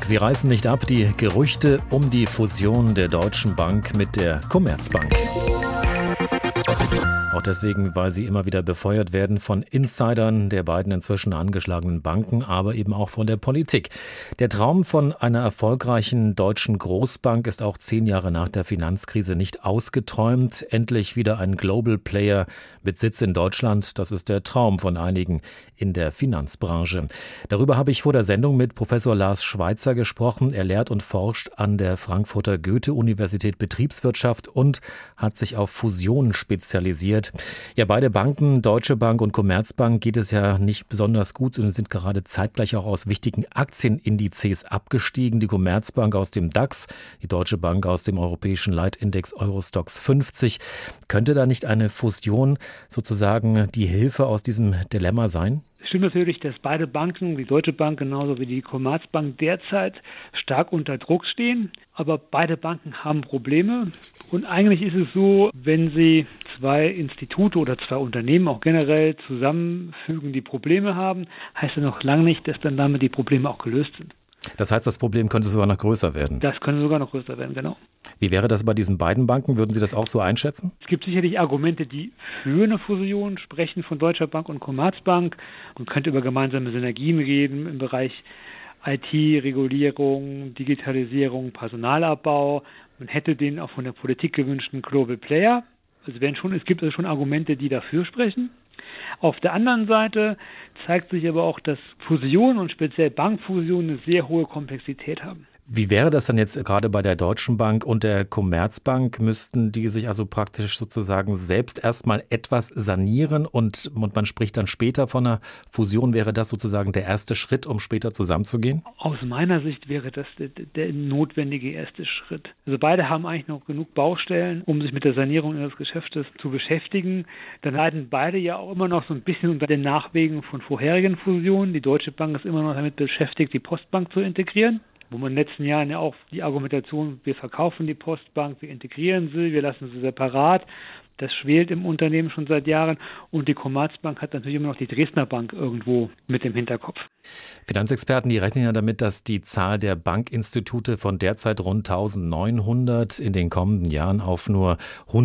Sie reißen nicht ab, die Gerüchte um die Fusion der Deutschen Bank mit der Commerzbank. Auch deswegen, weil sie immer wieder befeuert werden von Insidern der beiden inzwischen angeschlagenen Banken, aber eben auch von der Politik. Der Traum von einer erfolgreichen deutschen Großbank ist auch 10 Jahre nach der Finanzkrise nicht ausgeträumt. Endlich wieder ein Global Player mit Sitz in Deutschland. Das ist der Traum von einigen in der Finanzbranche. Darüber habe ich vor der Sendung mit Professor Lars Schweitzer gesprochen. Er lehrt und forscht an der Frankfurter Goethe-Universität Betriebswirtschaft und hat sich auf Fusionen spezialisiert. Ja, beide Banken, Deutsche Bank und Commerzbank, geht es ja nicht besonders gut und sind gerade zeitgleich auch aus wichtigen Aktienindizes abgestiegen. Die Commerzbank aus dem DAX, die Deutsche Bank aus dem europäischen Leitindex Eurostoxx 50. Könnte da nicht eine Fusion sozusagen die Hilfe aus diesem Dilemma sein? Es stimmt natürlich, dass beide Banken, die Deutsche Bank genauso wie die Commerzbank, derzeit stark unter Druck stehen. Aber beide Banken haben Probleme. Und eigentlich ist es so, wenn Sie zwei Institute oder zwei Unternehmen auch generell zusammenfügen, die Probleme haben, heißt das noch lange nicht, dass dann damit die Probleme auch gelöst sind. Das heißt, das Problem könnte sogar noch größer werden? Das könnte sogar noch größer werden, genau. Wie wäre das bei diesen beiden Banken? Würden Sie das auch so einschätzen? Es gibt sicherlich Argumente, die für eine Fusion sprechen von Deutscher Bank und Commerzbank. Man könnte über gemeinsame Synergien reden im Bereich IT-Regulierung, Digitalisierung, Personalabbau. Man hätte den auch von der Politik gewünschten Global Player. Es gibt schon Argumente, die dafür sprechen. Auf der anderen Seite zeigt sich aber auch, dass Fusionen und speziell Bankfusionen eine sehr hohe Komplexität haben. Wie wäre das dann jetzt gerade bei der Deutschen Bank und der Commerzbank? Müssten die sich also praktisch sozusagen selbst erstmal etwas sanieren und man spricht dann später von einer Fusion? Wäre das sozusagen der erste Schritt, um später zusammenzugehen? Aus meiner Sicht wäre das der notwendige erste Schritt. Also beide haben eigentlich noch genug Baustellen, um sich mit der Sanierung ihres Geschäftes zu beschäftigen. Dann leiden beide ja auch immer noch so ein bisschen unter den Nachwegen von vorherigen Fusionen. Die Deutsche Bank ist immer noch damit beschäftigt, die Postbank zu integrieren. Wo man in den letzten Jahren ja auch die Argumentation, wir verkaufen die Postbank, wir integrieren sie, wir lassen sie separat, das schwelt im Unternehmen schon seit Jahren. Und die Commerzbank hat natürlich immer noch die Dresdner Bank irgendwo mit im Hinterkopf. Finanzexperten, die rechnen ja damit, dass die Zahl der Bankinstitute von derzeit rund 1900 in den kommenden Jahren auf nur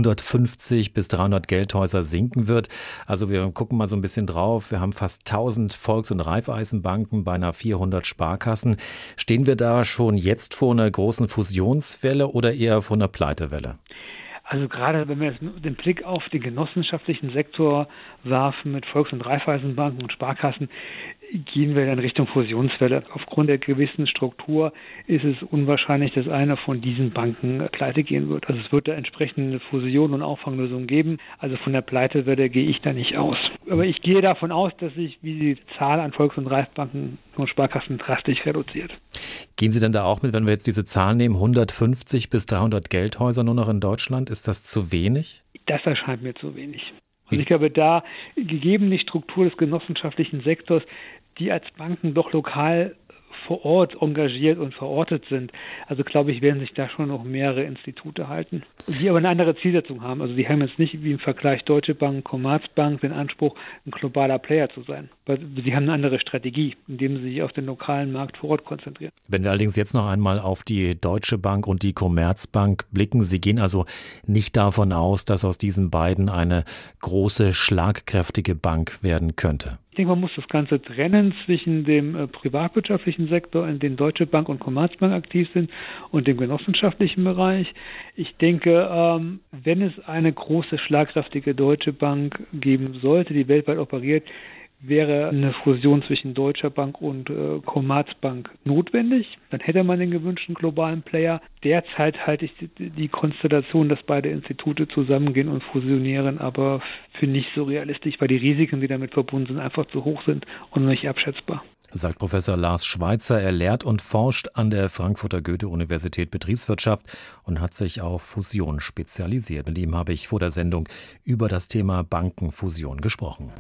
150 bis 300 Geldhäuser sinken wird. Also wir gucken mal so ein bisschen drauf. Wir haben fast 1000 Volks- und Raiffeisenbanken, beinahe 400 Sparkassen. Stehen wir da schon jetzt vor einer großen Fusionswelle oder eher vor einer Pleitewelle? Also gerade wenn wir jetzt den Blick auf den genossenschaftlichen Sektor werfen mit Volks- und Raiffeisenbanken und Sparkassen, gehen wir in Richtung Fusionswelle. Aufgrund der gewissen Struktur ist es unwahrscheinlich, dass eine von diesen Banken pleite gehen wird. Also es wird da entsprechende Fusion und Auffanglösungen geben. Also von der Pleitewelle gehe ich da nicht aus. Aber ich gehe davon aus, dass sich die Zahl an Volks- und Raiffeisenbanken und Sparkassen drastisch reduziert. Gehen Sie denn da auch mit, wenn wir jetzt diese Zahlen nehmen, 150 bis 300 Geldhäuser nur noch in Deutschland? Ist das zu wenig? Das erscheint mir zu wenig. Also ich glaube, da gegeben die Struktur des genossenschaftlichen Sektors, die als Banken doch lokal vor Ort engagiert und verortet sind. Also glaube ich, werden sich da schon noch mehrere Institute halten, die aber eine andere Zielsetzung haben. Also die haben jetzt nicht wie im Vergleich Deutsche Bank, Commerzbank den Anspruch, ein globaler Player zu sein. Weil sie haben eine andere Strategie, indem sie sich auf den lokalen Markt vor Ort konzentrieren. Wenn wir allerdings jetzt noch einmal auf die Deutsche Bank und die Commerzbank blicken, Sie gehen also nicht davon aus, dass aus diesen beiden eine große, schlagkräftige Bank werden könnte. Ich denke, man muss das Ganze trennen zwischen dem privatwirtschaftlichen Sektor, in dem Deutsche Bank und Commerzbank aktiv sind, und dem genossenschaftlichen Bereich. Ich denke, wenn es eine große, schlagkräftige Deutsche Bank geben sollte, die weltweit operiert, wäre eine Fusion zwischen Deutscher Bank und Commerzbank notwendig. Dann hätte man den gewünschten globalen Player. Derzeit halte ich die Konstellation, dass beide Institute zusammengehen und fusionieren, aber für nicht so realistisch, weil die Risiken, die damit verbunden sind, einfach zu hoch sind und nicht abschätzbar. Sagt Professor Lars Schweitzer. Er lehrt und forscht an der Frankfurter Goethe-Universität Betriebswirtschaft und hat sich auf Fusion spezialisiert. Mit ihm habe ich vor der Sendung über das Thema Bankenfusion gesprochen.